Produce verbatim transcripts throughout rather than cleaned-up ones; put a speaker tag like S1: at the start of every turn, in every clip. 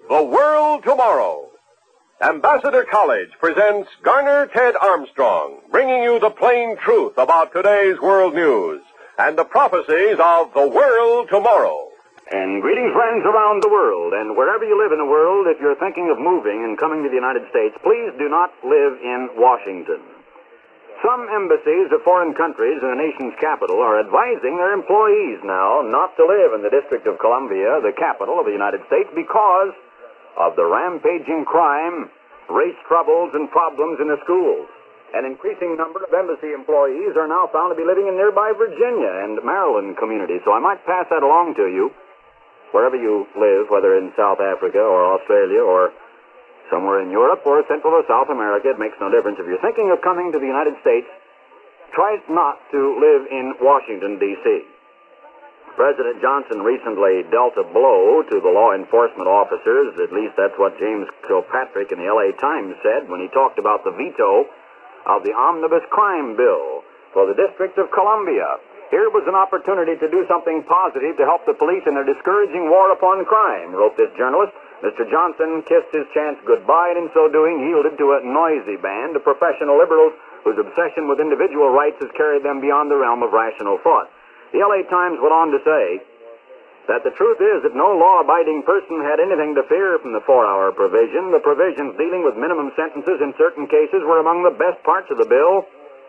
S1: The World Tomorrow. Ambassador College presents Garner Ted Armstrong, bringing you the plain truth about today's world news and the prophecies of the world tomorrow.
S2: And greetings, friends around the world, and wherever you live in the world, if you're thinking of moving and coming to the United States, please do not live in Washington. Some embassies of foreign countries in the nation's capital are advising their employees now not to live in the District of Columbia, the capital of the United States, because of the rampaging crime, race troubles, and problems in the schools. An increasing number of embassy employees are now found to be living in nearby Virginia and Maryland communities, so I might pass that along to you. Wherever you live, whether in South Africa or Australia or somewhere in Europe or Central or South America, it makes no difference. If you're thinking of coming to the United States, try not to live in Washington, D C President Johnson recently dealt a blow to the law enforcement officers. At least that's what James Kilpatrick in the L A Times said when he talked about the veto of the Omnibus Crime Bill for the District of Columbia. Here was an opportunity to do something positive to help the police in their discouraging war upon crime, wrote this journalist. Mister Johnson kissed his chance goodbye, and in so doing yielded to a noisy band of professional liberals whose obsession with individual rights has carried them beyond the realm of rational thought. The L A Times went on to say that the truth is that no law-abiding person had anything to fear from the four-hour provision. The provisions dealing with minimum sentences in certain cases were among the best parts of the bill.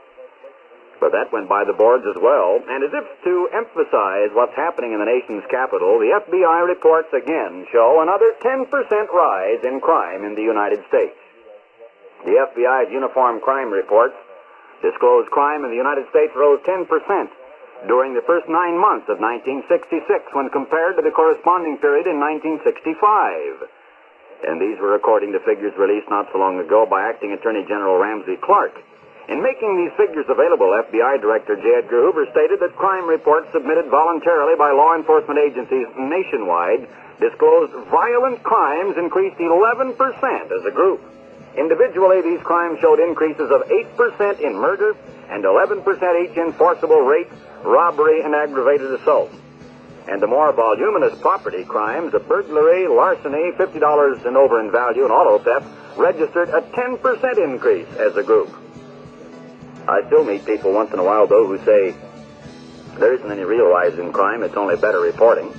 S2: But that went by the boards as well. And as if to emphasize what's happening in the nation's capital, the F B I reports again show another ten percent rise in crime in the United States. The F B I's Uniform Crime Reports disclose crime in the United States rose ten percent during the first nine months of nineteen sixty-six when compared to the corresponding period in nineteen sixty-five. And these were according to figures released not so long ago by Acting Attorney General Ramsey Clark. In making these figures available, F B I Director J. Edgar Hoover stated that crime reports submitted voluntarily by law enforcement agencies nationwide disclosed violent crimes increased eleven percent as a group. Individually, these crimes showed increases of eight percent in murder and eleven percent each in forcible rape, robbery, and aggravated assault. And the more voluminous property crimes of burglary, larceny, fifty dollars and over in value, and auto theft registered a ten percent increase as a group. I still meet people once in a while, though, who say there isn't any real rise in crime, it's only better reporting.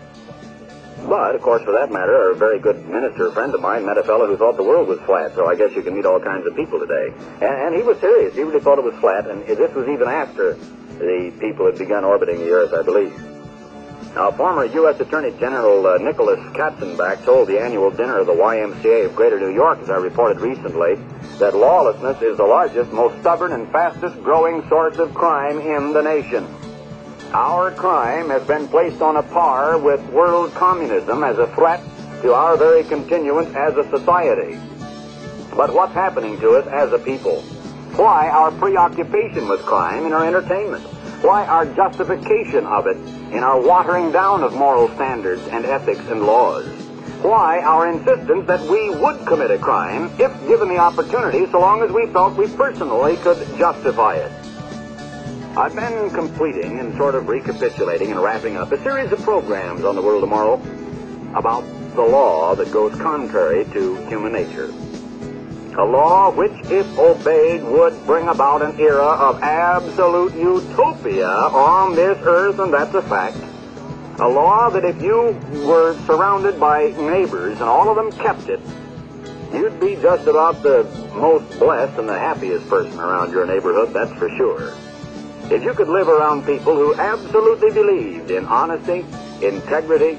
S2: But, of course, for that matter, a very good minister friend of mine met a fellow who thought the world was flat, so I guess you can meet all kinds of people today. And, and he was serious. He really thought it was flat, and this was even after the people had begun orbiting the Earth, I believe. Now, former U S Attorney General uh, Nicholas Katzenbach told the annual dinner of the Y M C A of Greater New York, as I reported recently, that lawlessness is the largest, most stubborn, and fastest-growing source of crime in the nation. Our crime has been placed on a par with world communism as a threat to our very continuance as a society. But what's happening to us as a people? Why our preoccupation with crime in our entertainment? Why our justification of it in our watering down of moral standards and ethics and laws? Why our insistence that we would commit a crime if given the opportunity, so long as we felt we personally could justify it? I've been completing and sort of recapitulating and wrapping up a series of programs on the World Tomorrow about the law that goes contrary to human nature. A law which, if obeyed, would bring about an era of absolute utopia on this earth, and that's a fact. A law that if you were surrounded by neighbors and all of them kept it, you'd be just about the most blessed and the happiest person around your neighborhood, that's for sure. If you could live around people who absolutely believed in honesty, integrity,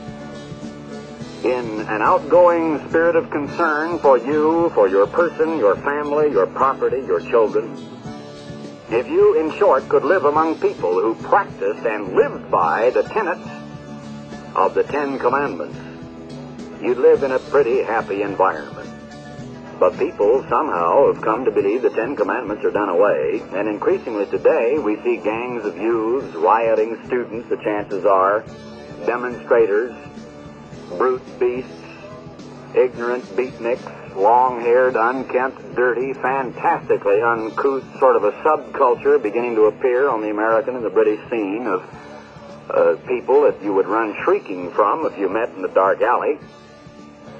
S2: in an outgoing spirit of concern for you, for your person, your family, your property, your children. If you, in short, could live among people who practiced and lived by the tenets of the Ten Commandments, you'd live in a pretty happy environment. But people somehow have come to believe the Ten Commandments are done away, and increasingly today we see gangs of youths, rioting students, the chances are, demonstrators, brute beasts, ignorant beatniks, long-haired, unkempt, dirty, fantastically uncouth sort of a subculture beginning to appear on the American and the British scene of uh, people that you would run shrieking from if you met in the dark alley.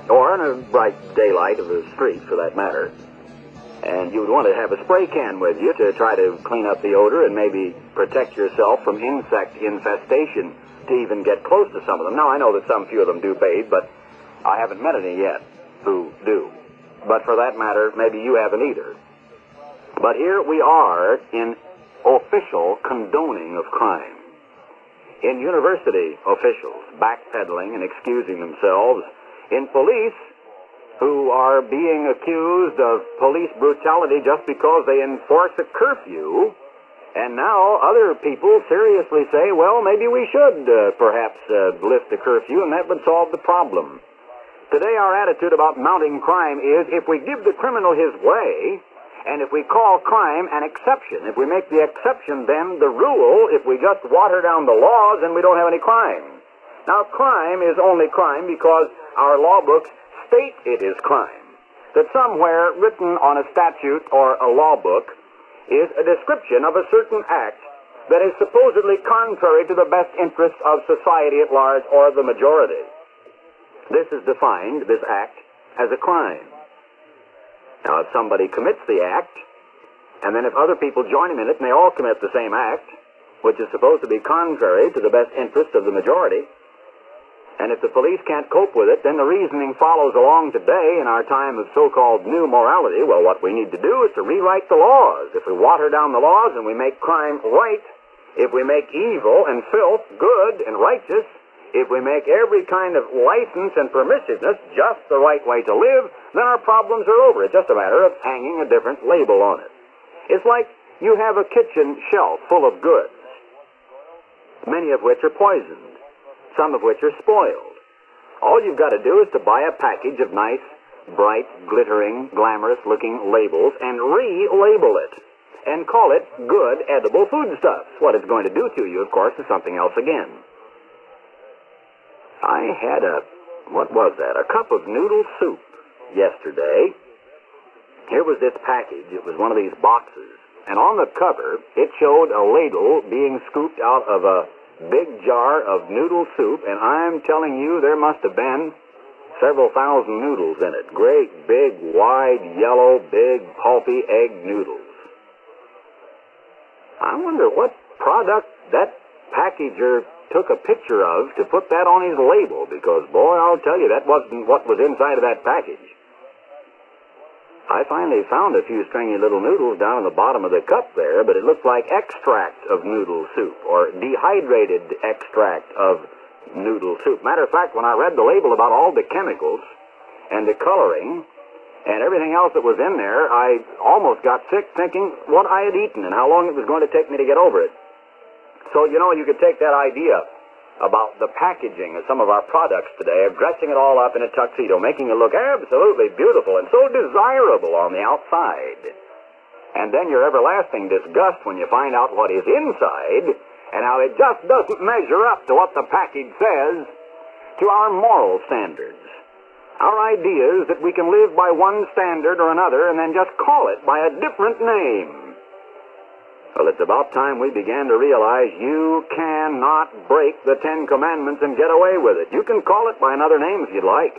S2: or in a bright daylight of the street for that matter. And you would want to have a spray can with you to try to clean up the odor and maybe protect yourself from insect infestation to even get close to some of them. Now, I know that some few of them do bathe, but I haven't met any yet who do. But for that matter, maybe you haven't either. But here we are in official condoning of crime. In university officials backpedaling and excusing themselves. In police who are being accused of police brutality just because they enforce a curfew. And now other people seriously say, well, maybe we should uh, perhaps uh, lift the curfew and that would solve the problem. Today our attitude about mounting crime is if we give the criminal his way, and if we call crime an exception, if we make the exception then the rule, if we just water down the laws, then we don't have any crime. Now crime is only crime because our law books state it is crime. That somewhere written on a statute or a law book is a description of a certain act that is supposedly contrary to the best interests of society at large or the majority. This is defined, this act, as a crime. Now, if somebody commits the act, and then if other people join him in it and they all commit the same act, which is supposed to be contrary to the best interests of the majority, and if the police can't cope with it, then the reasoning follows along today in our time of so-called new morality. Well, what we need to do is to rewrite the laws. If we water down the laws and we make crime right, if we make evil and filth good and righteous, if we make every kind of license and permissiveness just the right way to live, then our problems are over. It's just a matter of hanging a different label on it. It's like you have a kitchen shelf full of goods, many of which are poisoned, some of which are spoiled. All you've got to do is to buy a package of nice, bright, glittering, glamorous-looking labels and re-label it and call it good, edible foodstuffs. What it's going to do to you, of course, is something else again. I had a, what was that, a cup of noodle soup yesterday. Here was this package. It was one of these boxes. And on the cover, it showed a ladle being scooped out of a big jar of noodle soup, and I'm telling you, there must have been several thousand noodles in it. Great, big, wide, yellow, big, pulpy egg noodles. I wonder what product that packager took a picture of to put that on his label, because, boy, I'll tell you, that wasn't what was inside of that package. I finally found a few stringy little noodles down in the bottom of the cup there, but it looked like extract of noodle soup, or dehydrated extract of noodle soup. Matter of fact, when I read the label about all the chemicals and the coloring and everything else that was in there, I almost got sick thinking what I had eaten and how long it was going to take me to get over it. So, you know, you could take that idea about the packaging of some of our products today, of dressing it all up in a tuxedo, making it look absolutely beautiful and so desirable on the outside. And then your everlasting disgust when you find out what is inside and how it just doesn't measure up to what the package says to our moral standards. Our idea is that we can live by one standard or another and then just call it by a different name. Well, it's about time we began to realize you cannot break the Ten Commandments and get away with it. You can call it by another name if you'd like.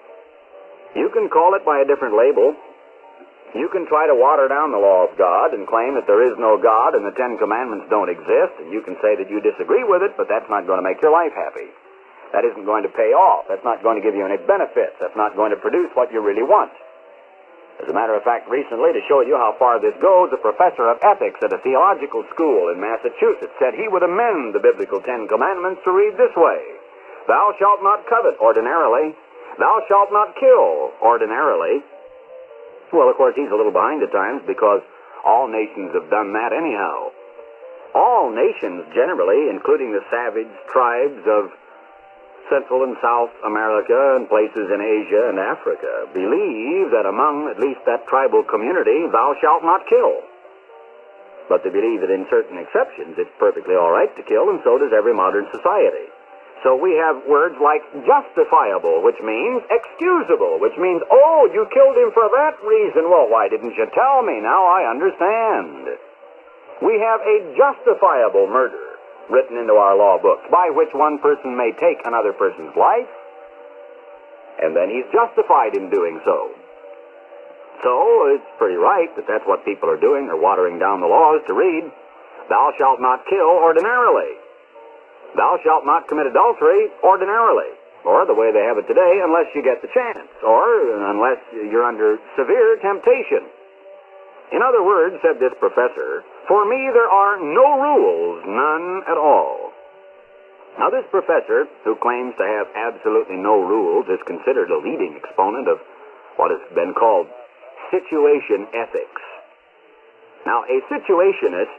S2: You can call it by a different label. You can try to water down the law of God and claim that there is no God and the Ten Commandments don't exist, and you can say that you disagree with it, but that's not going to make your life happy. That isn't going to pay off. That's not going to give you any benefits. That's not going to produce what you really want. As a matter of fact, recently, to show you how far this goes, a professor of ethics at a theological school in Massachusetts said he would amend the biblical Ten Commandments to read this way: Thou shalt not covet, ordinarily. Thou shalt not kill, ordinarily. Well, of course, he's a little behind at times because all nations have done that anyhow. All nations, generally, including the savage tribes of Central and South America and places in Asia and Africa, believe that among at least that tribal community, thou shalt not kill. But they believe that in certain exceptions, it's perfectly all right to kill, and so does every modern society. So we have words like justifiable, which means excusable, which means, oh, you killed him for that reason. Well, why didn't you tell me? Now I understand. We have a justifiable murder written into our law books, by which one person may take another person's life, and then he's justified in doing so. So it's pretty right that that's what people are doing. They're watering down the laws to read, "Thou shalt not kill ordinarily. Thou shalt not commit adultery ordinarily." Or the way they have it today, unless you get the chance, or unless you're under severe temptation. In other words, said this professor, "For me there are no rules, none at all." Now this professor, who claims to have absolutely no rules, is considered a leading exponent of what has been called situation ethics. Now a situationist,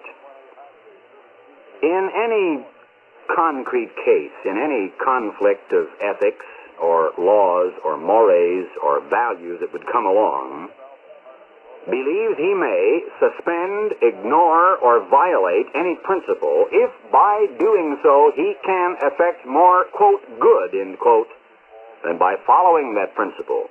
S2: in any concrete case, in any conflict of ethics or laws or mores or values that would come along, believes he may suspend, ignore, or violate any principle if by doing so he can effect more, quote, good, end quote, than by following that principle.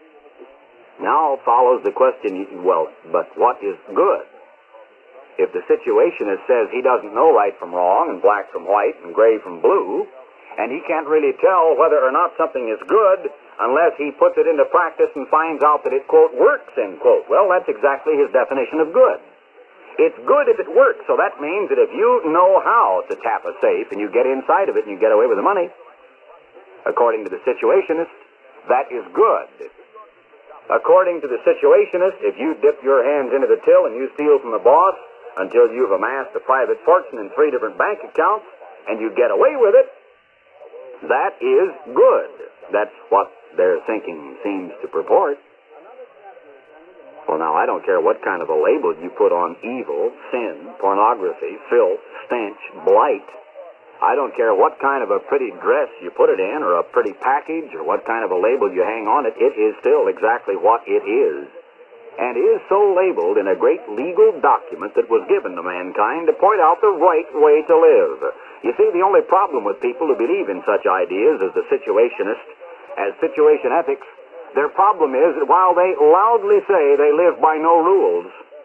S2: Now follows the question, well, but what is good? If the situationist says he doesn't know right from wrong and black from white and gray from blue, and he can't really tell whether or not something is good unless he puts it into practice and finds out that it, quote, works, end quote. Well, that's exactly his definition of good. It's good if it works, so that means that if you know how to tap a safe and you get inside of it and you get away with the money, according to the situationist, that is good. According to the situationist, if you dip your hands into the till and you steal from the boss until you've amassed a private fortune in three different bank accounts and you get away with it, that is good. That's what their thinking seems to purport. Well, now, I don't care what kind of a label you put on evil, sin, pornography, filth, stench, blight. I don't care what kind of a pretty dress you put it in or a pretty package or what kind of a label you hang on it. It is still exactly what it is, and is so labeled in a great legal document that was given to mankind to point out the right way to live. You see, the only problem with people who believe in such ideas as the situationist, as situation ethics, their problem is that while they loudly say they live by no rules,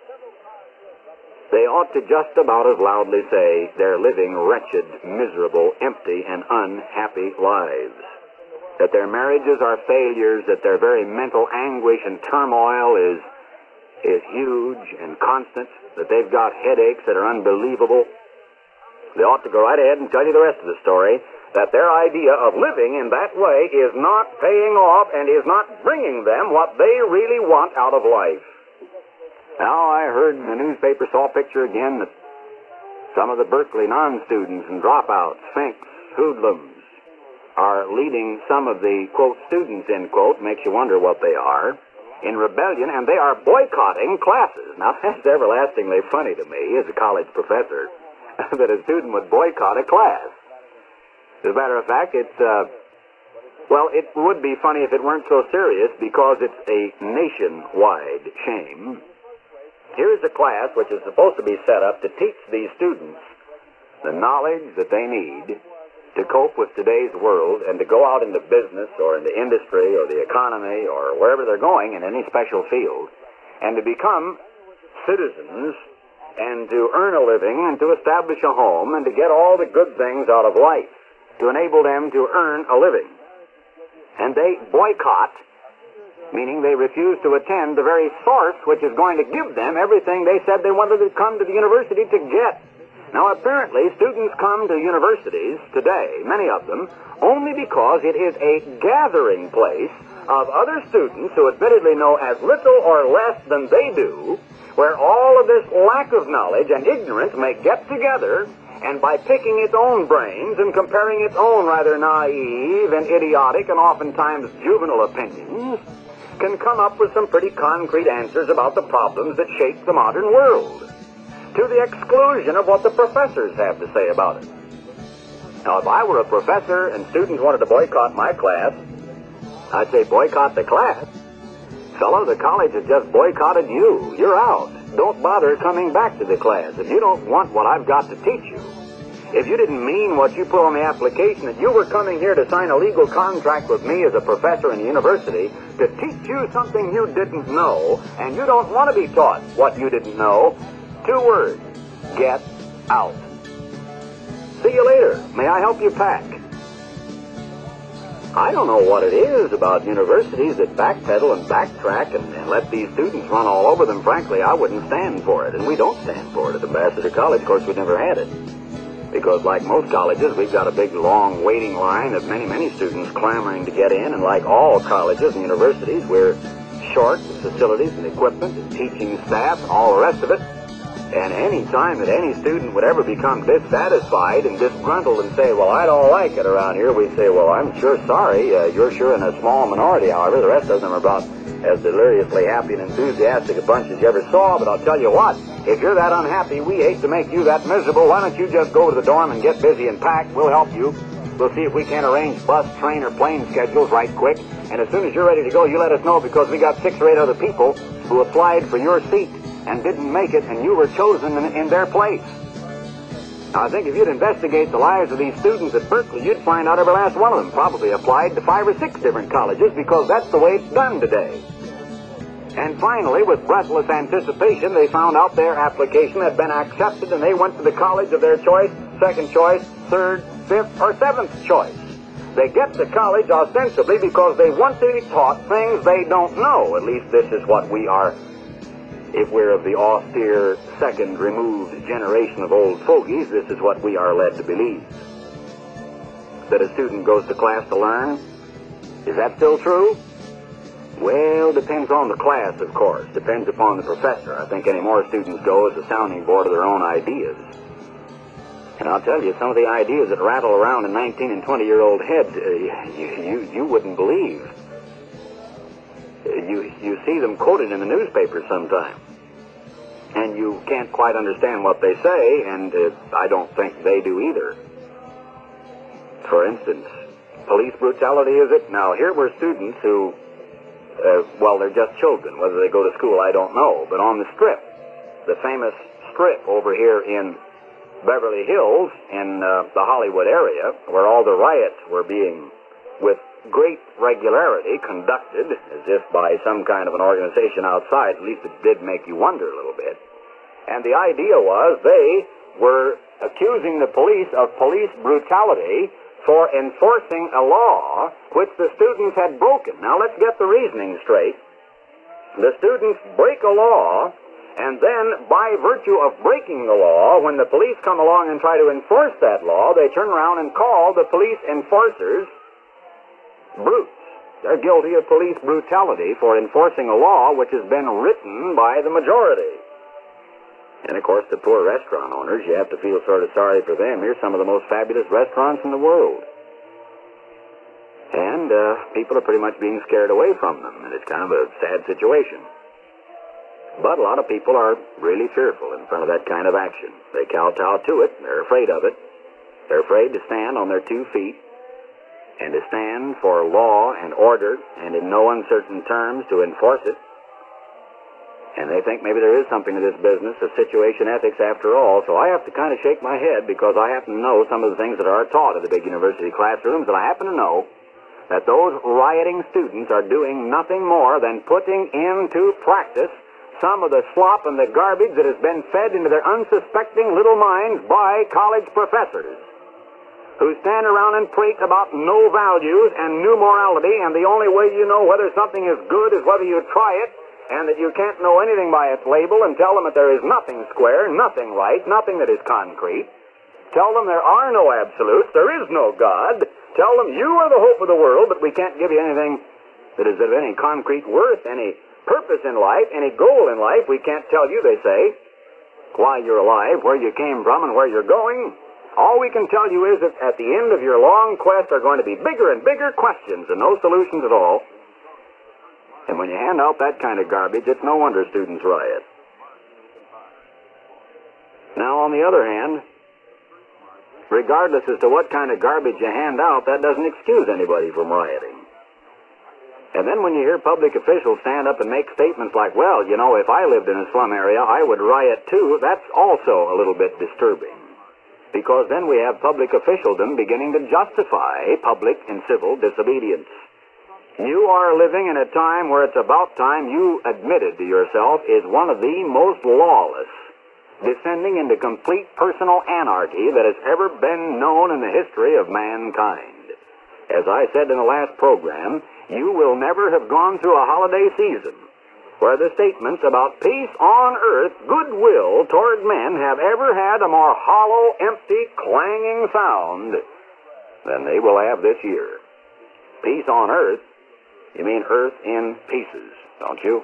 S2: they ought to just about as loudly say they're living wretched, miserable, empty, and unhappy lives. That their marriages are failures, that their very mental anguish and turmoil is, is huge and constant, that they've got headaches that are unbelievable. They ought to go right ahead and tell you the rest of the story, that their idea of living in that way is not paying off and is not bringing them what they really want out of life. Now, I heard in the newspaper, saw a picture again that some of the Berkeley non-students and dropouts, finks, hoodlums, are leading some of the, quote, students, end quote, makes you wonder what they are, in rebellion, and they are boycotting classes. Now, that's everlastingly funny to me as a college professor, that a student would boycott a class. As a matter of fact, it's, uh, well, it would be funny if it weren't so serious because it's a nationwide shame. Here's a class which is supposed to be set up to teach these students the knowledge that they need to cope with today's world and to go out into business or into industry or the economy or wherever they're going in any special field and to become citizens and to earn a living and to establish a home and to get all the good things out of life to enable them to earn a living. And they boycott, meaning they refuse to attend the very source which is going to give them everything they said they wanted to come to the university to get. Now, apparently, students come to universities today, many of them, only because it is a gathering place of other students who admittedly know as little or less than they do, where all of this lack of knowledge and ignorance may get together, and by picking its own brains and comparing its own rather naive and idiotic and oftentimes juvenile opinions, can come up with some pretty concrete answers about the problems that shape the modern world, to the exclusion of what the professors have to say about it. Now, if I were a professor and students wanted to boycott my class, I'd say boycott the class. Fellow, the college has just boycotted you. You're out. Don't bother coming back to the class if you don't want what I've got to teach you. If you didn't mean what you put on the application, that you were coming here to sign a legal contract with me as a professor in the university to teach you something you didn't know, and you don't want to be taught what you didn't know, two words: get out. See you later. May I help you pack? I don't know what it is about universities that backpedal and backtrack and, and let these students run all over them. Frankly, I wouldn't stand for it, and we don't stand for it at Ambassador College. Of course, we never had it. Because like most colleges, we've got a big, long waiting line of many, many students clamoring to get in, and like all colleges and universities, we're short with facilities and equipment and teaching staff and all the rest of it. And any time that any student would ever become dissatisfied and disgruntled and say, well, I don't like it around here, we'd say, well, I'm sure sorry. Uh, you're sure in a small minority, however. The rest of them are about as deliriously happy and enthusiastic a bunch as you ever saw. But I'll tell you what, if you're that unhappy, we hate to make you that miserable. Why don't you just go to the dorm and get busy and pack? We'll help you. We'll see if we can't arrange bus, train, or plane schedules right quick. And as soon as you're ready to go, you let us know, because we got six or eight other people who applied for your seat and didn't make it, and you were chosen in, in their place. Now, I think if you'd investigate the lives of these students at Berkeley, you'd find out every last one of them probably applied to five or six different colleges, because that's the way it's done today. And finally, with breathless anticipation, they found out their application had been accepted, and they went to the college of their choice, second choice, third, fifth, or seventh choice. They get to college ostensibly because they want to be taught things they don't know. At least this is what we are, if we're of the austere, second removed generation of old fogies, this is what we are led to believe. That a student goes to class to learn. Is that still true? Well, depends on the class, of course. Depends upon the professor. I think any more students go as a sounding board of their own ideas. And I'll tell you, some of the ideas that rattle around in nineteen and twenty-year-old heads, uh, you, you, you wouldn't believe. You, you see them quoted in the newspapers sometimes, and you can't quite understand what they say, and uh, I don't think they do either. For instance, police brutality, is it? Now, here were students who, uh, well, they're just children. Whether they go to school, I don't know. But on the Strip, the famous Strip over here in Beverly Hills, in uh, the Hollywood area, where all the riots were being, with great regularity, conducted as if by some kind of an organization outside. At least it did make you wonder a little bit. And the idea was they were accusing the police of police brutality for enforcing a law which the students had broken. Now let's get the reasoning straight. The students break a law, and then by virtue of breaking the law, when the police come along and try to enforce that law, they turn around and call the police enforcers brutes. They're guilty of police brutality for enforcing a law which has been written by the majority. And of course, the poor restaurant owners, you have to feel sort of sorry for them. Here's some of the most fabulous restaurants in the world. And uh, people are pretty much being scared away from them, and it's kind of a sad situation. But a lot of people are really fearful in front of that kind of action. They kowtow to it. They're afraid of it. They're afraid to stand on their two feet and to stand for law and order and in no uncertain terms to enforce it. And they think maybe there is something to this business of situation ethics after all. So I have to kind of shake my head, because I happen to know some of the things that are taught in the big university classrooms, and I happen to know that those rioting students are doing nothing more than putting into practice some of the slop and the garbage that has been fed into their unsuspecting little minds by college professors, who stand around and prate about no values and new morality, and the only way you know whether something is good is whether you try it, and that you can't know anything by its label, and tell them that there is nothing square, nothing right, nothing that is concrete. Tell them there are no absolutes, there is no God. Tell them you are the hope of the world, but we can't give you anything that is of any concrete worth, any purpose in life, any goal in life. We can't tell you, they say, why you're alive, where you came from, and where you're going. All we can tell you is that at the end of your long quest are going to be bigger and bigger questions and no solutions at all. And when you hand out that kind of garbage, it's no wonder students riot. Now, on the other hand, regardless as to what kind of garbage you hand out, that doesn't excuse anybody from rioting. And then when you hear public officials stand up and make statements like, well, you know, if I lived in a slum area, I would riot too, that's also a little bit disturbing. Because then we have public officialdom beginning to justify public and civil disobedience. You are living in a time where it's about time you admitted to yourself is one of the most lawless, descending into complete personal anarchy that has ever been known in the history of mankind. As I said in the last program, you will never have gone through a holiday season where the statements about peace on earth, goodwill toward men have ever had a more hollow, empty, clanging sound than they will have this year. Peace on earth, you mean earth in pieces, don't you?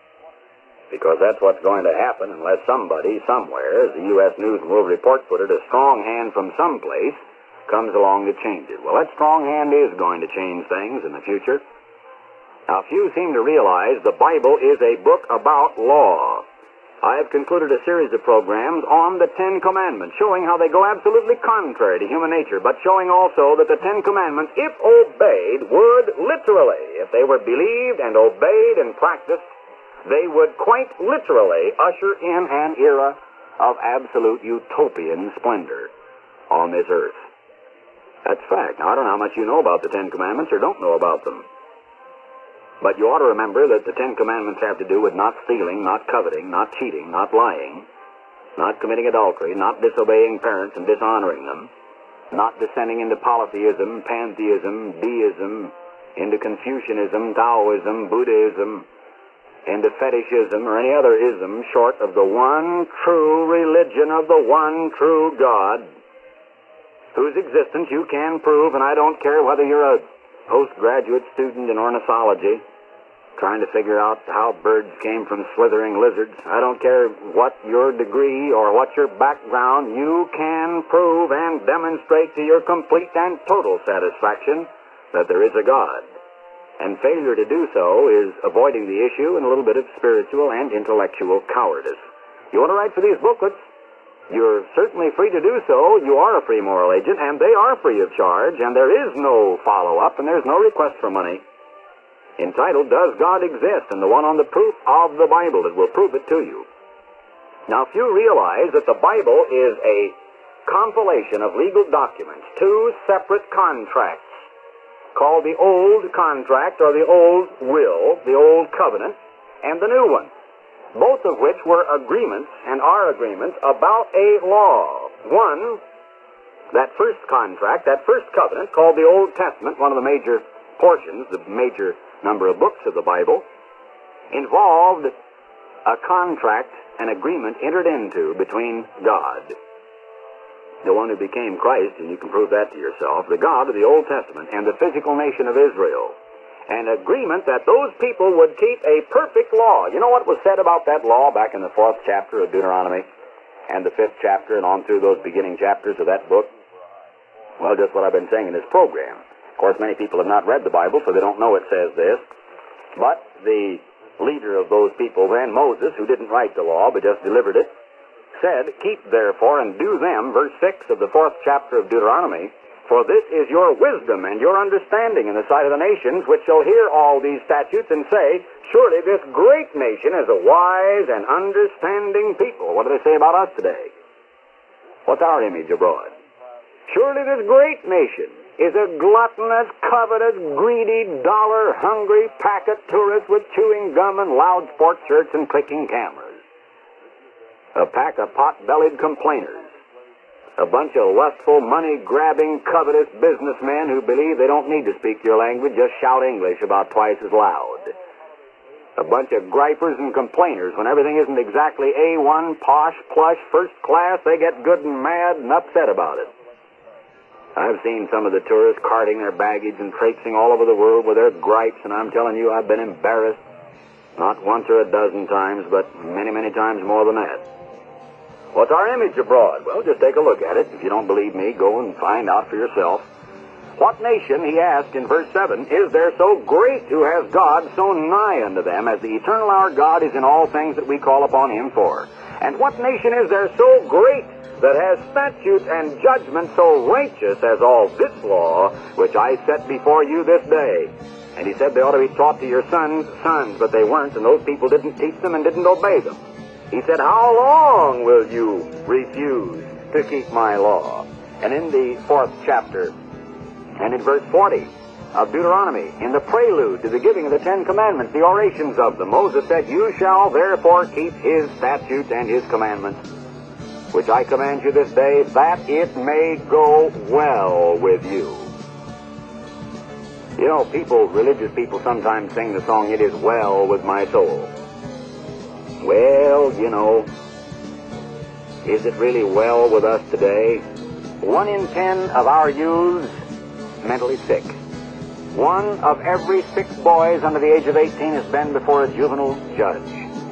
S2: Because that's what's going to happen unless somebody, somewhere, as the U S News and World Report put it, a strong hand from someplace comes along to change it. Well, that strong hand is going to change things in the future. Now, few seem to realize the Bible is a book about law. I have concluded a series of programs on the Ten Commandments, showing how they go absolutely contrary to human nature, but showing also that the Ten Commandments, if obeyed, would literally, if they were believed and obeyed and practiced, they would quite literally usher in an era of absolute utopian splendor on this earth. That's fact. Now, I don't know how much you know about the Ten Commandments or don't know about them. But you ought to remember that the Ten Commandments have to do with not stealing, not coveting, not cheating, not lying, not committing adultery, not disobeying parents and dishonoring them, not descending into polytheism, pantheism, deism, into Confucianism, Taoism, Buddhism, into fetishism or any other ism short of the one true religion of the one true God, whose existence you can prove, and I don't care whether you're a postgraduate student in ornithology, trying to figure out how birds came from slithering lizards. I don't care what your degree or what your background, you can prove and demonstrate to your complete and total satisfaction that there is a God. And failure to do so is avoiding the issue and a little bit of spiritual and intellectual cowardice. You want to write for these booklets? You're certainly free to do so. You are a free moral agent, and they are free of charge, and there is no follow-up, and there's no request for money. Entitled, Does God Exist? And the one on the proof of the Bible that will prove it to you. Now, few realize that the Bible is a compilation of legal documents, two separate contracts, called the Old Contract or the Old Will, the Old Covenant, and the New One, both of which were agreements and are agreements about a law. One, that first contract, that first covenant, called the Old Testament, one of the major portions, the major number of books of the Bible, involved a contract, an agreement entered into between God, the one who became Christ, and you can prove that to yourself, the God of the Old Testament, and the physical nation of Israel. An agreement that those people would keep a perfect law. You know what was said about that law back in the fourth chapter of Deuteronomy and the fifth chapter and on through those beginning chapters of that book? Well, just what I've been saying in this program. Of course, many people have not read the Bible, so they don't know it says this. But the leader of those people then, Moses, who didn't write the law but just delivered it, said, Keep therefore and do them, verse six of the fourth chapter of Deuteronomy, for this is your wisdom and your understanding in the sight of the nations, which shall hear all these statutes and say, Surely this great nation is a wise and understanding people. What do they say about us today? What's our image abroad? Surely this great nation is a gluttonous, covetous, greedy, dollar-hungry pack of tourists with chewing gum and loud sports shirts and clicking cameras. A pack of pot-bellied complainers. A bunch of lustful, money-grabbing, covetous businessmen who believe they don't need to speak your language, just shout English about twice as loud. A bunch of gripers and complainers. When everything isn't exactly A one, posh, plush, first class, they get good and mad and upset about it. I've seen some of the tourists carting their baggage and traipsing all over the world with their gripes, and I'm telling you, I've been embarrassed. Not once or a dozen times, but many, many times more than that. What's our image abroad? Well, just take a look at it. If you don't believe me, go and find out for yourself. What nation, he asked in verse seven, is there so great who has God so nigh unto them, as the eternal our God is in all things that we call upon him for? And what nation is there so great that has statutes and judgment so righteous as all this law, which I set before you this day? And he said they ought to be taught to your sons' sons, but they weren't, and those people didn't teach them and didn't obey them. He said, How long will you refuse to keep my law? And in the fourth chapter, and in verse forty of Deuteronomy, in the prelude to the giving of the Ten Commandments, the orations of them, Moses said, You shall therefore keep his statutes and his commandments, which I command you this day, that it may go well with you. You know, people, religious people sometimes sing the song, "It Is Well With My Soul." Well, you know, is it really well with us today? One in ten of our youths mentally sick. One of every six boys under the age of eighteen has been before a juvenile judge.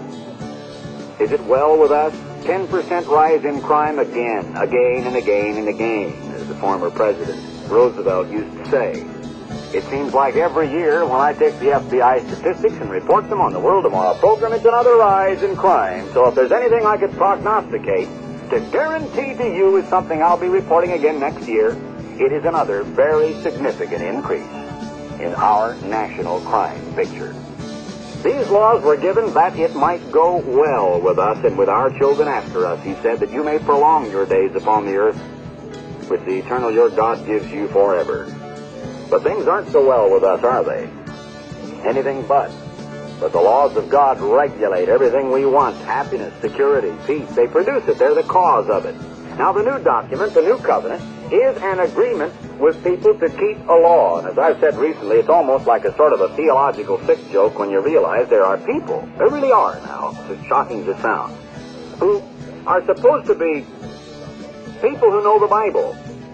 S2: Is it well with us? ten percent rise in crime again, again and again and again, as the former President Roosevelt used to say. It seems like every year when I take the F B I statistics and report them on the World Tomorrow program, it's another rise in crime. So if there's anything I could prognosticate to guarantee to you is something I'll be reporting again next year, it is another very significant increase in our national crime picture. These laws were given that it might go well with us and with our children after us. He said that you may prolong your days upon the earth, which the eternal your God gives you forever. But things aren't so well with us, are they? Anything but. But the laws of God regulate everything we want. Happiness, security, peace. They produce it. They're the cause of it. Now, the new document, the new covenant, is an agreement with people to keep a law. And as I've said recently, it's almost like a sort of a theological sick joke when you realize there are people, there really are now, as shocking as it sounds, who are supposed to be people who know the Bible.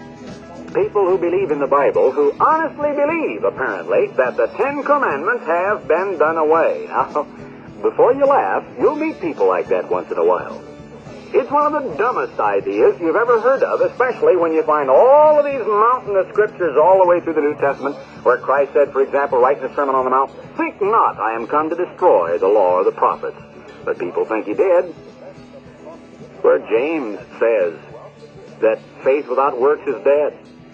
S2: People who believe in the Bible, who honestly believe, apparently, that the Ten Commandments have been done away. Now, before you laugh, you'll meet people like that once in a while. It's one of the dumbest ideas you've ever heard of, especially when you find all of these mountain of scriptures all the way through the New Testament, where Christ said, for example, right in the Sermon on the Mount, "Think not I am come to destroy the law or the prophets." But people think he did. Where James says that faith without works is dead.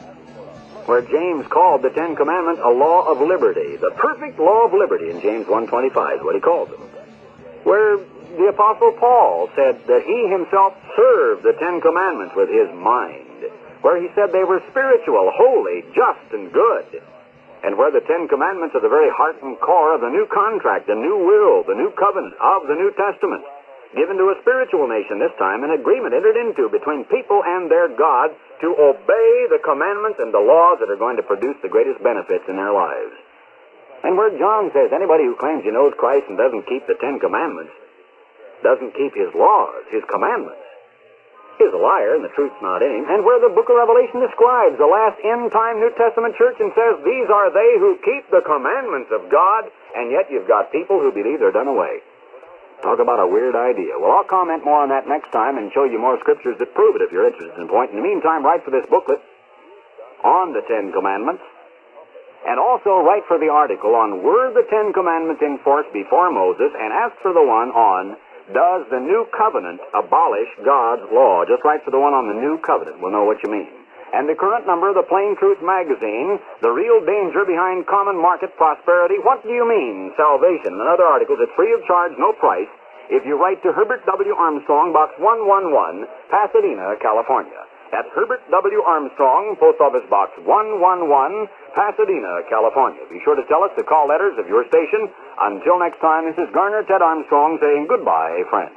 S2: Where James called the Ten Commandments a law of liberty, the perfect law of liberty in James one twenty-five is what he calls them. Where the Apostle Paul said that he himself served the Ten Commandments with his mind. Where he said they were spiritual, holy, just, and good. And where the Ten Commandments are the very heart and core of the new contract, the new will, the new covenant of the New Testament, given to a spiritual nation this time, an agreement entered into between people and their God to obey the commandments and the laws that are going to produce the greatest benefits in their lives. And where John says anybody who claims he knows Christ and doesn't keep the Ten Commandments, doesn't keep his laws, his commandments, is a liar and the truth's not in him. And where the book of Revelation describes the last end-time New Testament church and says, these are they who keep the commandments of God, and yet you've got people who believe they're done away. Talk about a weird idea. Well, I'll comment more on that next time and show you more scriptures that prove it if you're interested in the point. In the meantime, write for this booklet on the Ten Commandments, and also write for the article on were the Ten Commandments in force before Moses, and ask for the one on does the New Covenant abolish God's law? Just write for the one on the New Covenant. We'll know what you mean. And the current number of the Plain Truth magazine, The Real Danger Behind Common Market Prosperity. What do you mean, salvation? And other articles at free of charge, no price, if you write to Herbert W. Armstrong, Box one one one, Pasadena, California. That's Herbert W. Armstrong, Post Office Box one one one, Pasadena, California. Be sure to tell us the call letters of your station. Until next time, this is Garner Ted Armstrong saying goodbye, friends.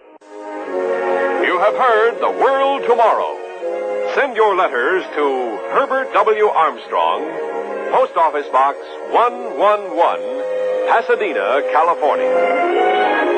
S1: You have heard The World Tomorrow. Send your letters to Herbert W. Armstrong, Post Office Box one one one, Pasadena, California.